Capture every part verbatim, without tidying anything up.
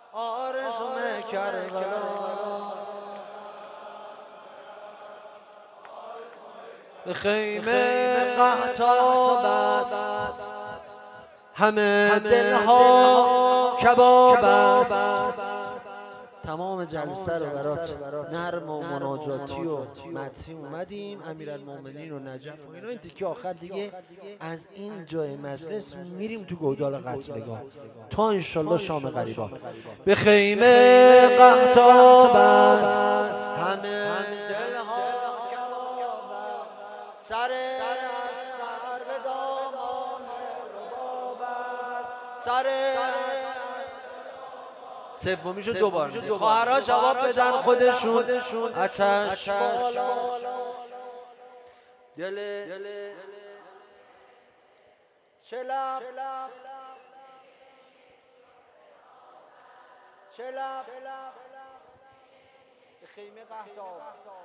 آرزوم کربلا به خیمه قحطاب است، همه دلها کباب است. تمام جلسه رو برات نرم و مناجاتی و مدحی اومدیم. امیرالمومنین و نجف و اینا. این تیکه آخر دیگه از این جای مجلس میریم تو گودال قتلگاه تا انشالله شام غریبان. به خیمه قحطاب است، همه دلها کباب است. سر اصغر به دامان رباب است. سر سومیشو دوبار میگه. خواهرها جواب بدن خودشون. آتش بالا دل چلب چلب به خیمه قحطاب.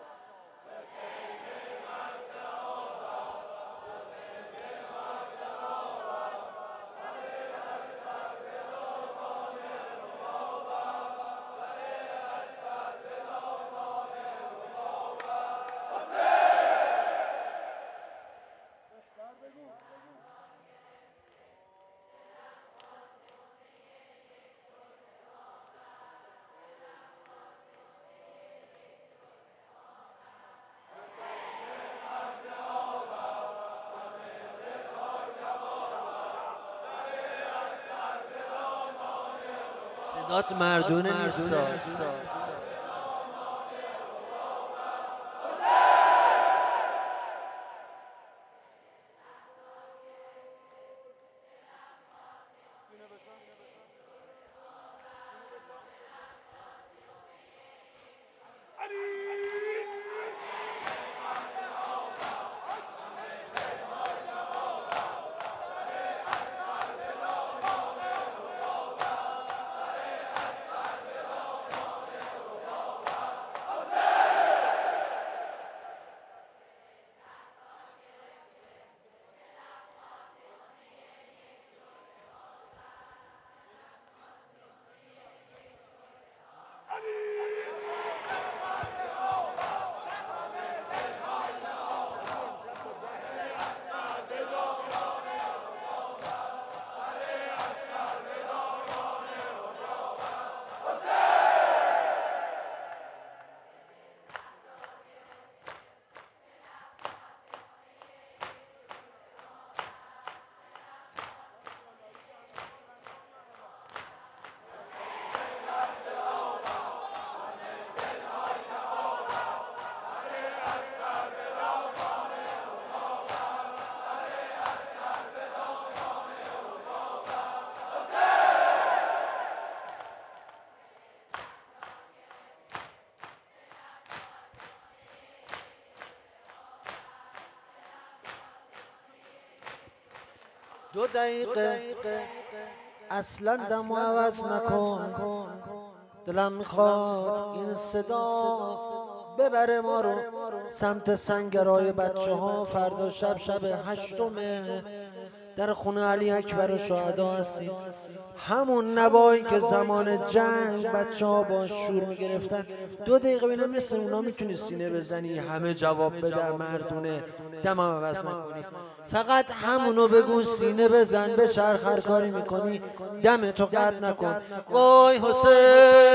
صدات مردونه نیست. دو دقیقه اصلا دمو عوض نکن. دلم میخواد این صدا ببره ما رو سمت سنگرای بچه ها. فردا شب شب هشتمه، در خونه علی اکبر و شهدا هستیم. همون نوایی که زمان جنگ بچه ها با شور میگرفتن. دو دقیقه بینم مثل اونا میتونی سینه بزنی، همه جواب بده، مردونه، دم هم عوض نکنی. فقط همونو بگو، سینه بزن، به چرخ هر کاری میکنی دم تو قطع نکن. وای حسین